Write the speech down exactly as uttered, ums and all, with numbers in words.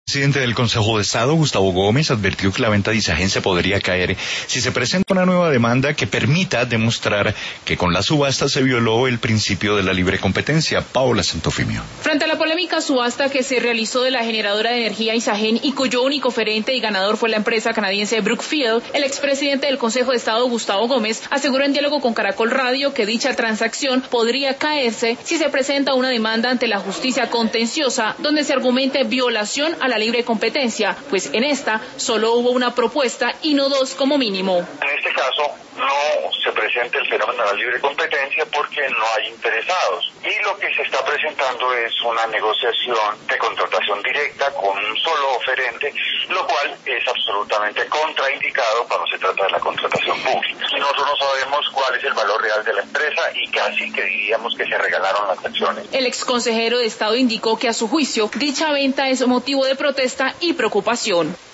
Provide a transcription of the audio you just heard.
El presidente del Consejo de Estado, Gustavo Gómez, advirtió que la venta de Isagen se podría caer si se presenta una nueva demanda que permita demostrar que con la subasta se violó el principio de la libre competencia. Paola Santofimio. Frente a la polémica subasta que se realizó de la generadora de energía Isagen y cuyo único oferente y ganador fue la empresa canadiense Brookfield, el expresidente del Consejo de Estado, Gustavo Gómez, aseguró en diálogo con Caracol Radio que dicha transacción podría caerse si se presenta una demanda ante la justicia contenciosa donde se argumente violación a la libre competencia, pues en esta solo hubo una propuesta y no dos como mínimo. En este caso no se presenta el fenómeno de la libre competencia porque no hay interesados y lo que se está presentando es una negociación de contratación directa con un solo oferente, lo cual es absolutamente contraindicado cuando se trata de la contratación pública. Nosotros no sabemos cuál es el valor real de la empresa y casi que diríamos que se regalaron las acciones. El exconsejero de Estado indicó que a su juicio dicha venta es motivo de protesta y preocupación.